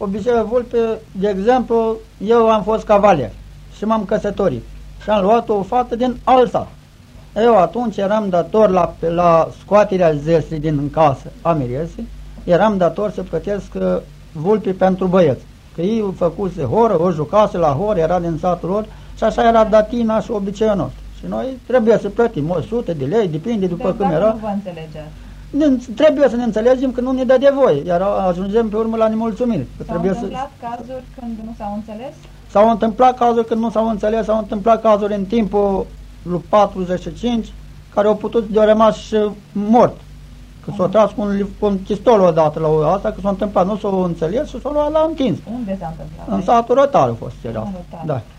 obiceiul vulpe, de exemplu, eu am fost cavalier și m-am căsătorit și am luat o fată din alt sat. Eu atunci eram dator la scoaterea zesii din casă a miresei, eram dator să plătesc vulpi pentru băieți. Că ei făcuse horă, o jucase la horă, era din satul lor și așa era datina și obiceiul nostru. Și noi trebuie să plătim 100 de lei, depinde după cum era. Nu vă înțelegeți. Trebuie să ne înțelegem că nu ne dă de voie, iar ajungem pe urmă la nemulțumire. S-au întâmplat cazuri când nu s-au înțeles? S-au întâmplat cazuri când nu s-au înțeles, s-au întâmplat cazuri în timpul lui 45, care au putut de-au rămas și mort. Că s-au tras cu un pistol odată la asta, că s-a întâmplat, nu s-au înțeles și s-au luat la întins. Unde s-a întâmplat? În satul Rătar a fost. Da.